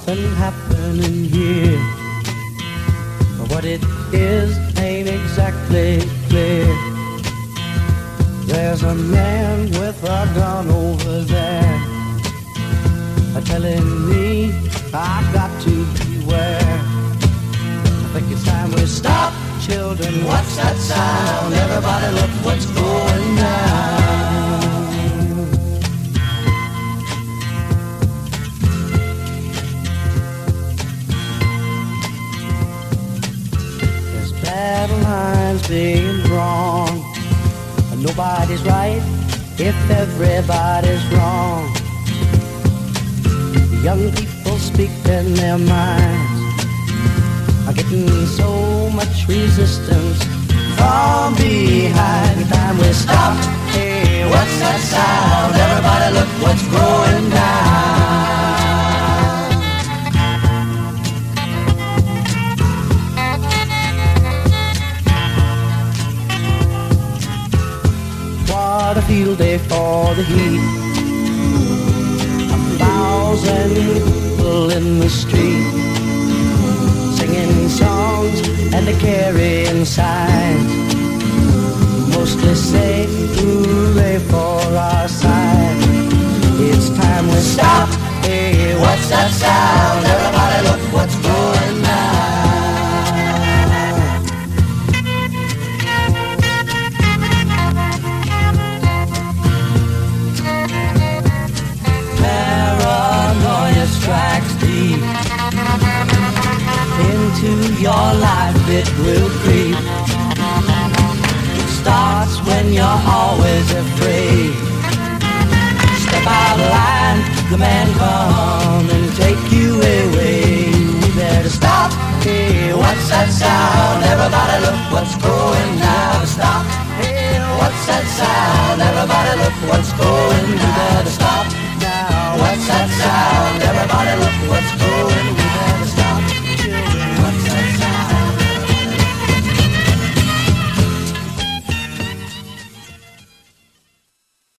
something happening here, but what it is ain't exactly clear. There's a man with a gun over there, telling me I've got to beware. I think it's time we stop, children. What's that sound? Everybody look what's going down. There's battle lines being drawn, and nobody's right if everybody's wrong. Young people speaking their minds are getting so much resistance from behind. Time we stop. Hey, what's that sound? Everybody look what's going down. What a field day for the heat. 1,000 people in the street, singing songs and they're carrying signs, mostly say hooray for our side. It's time we stop. Hey, what's that sound? Everybody look what's going down. Strikes deep into your life, it will creep. It starts when you're always afraid. Step out of line, the man come and take you away. We better stop. Hey, what's that sound? Everybody look what's going down. Stop. Hey, what's that sound? Everybody look what's going down. We better stop now. What's that sound? Everybody look what's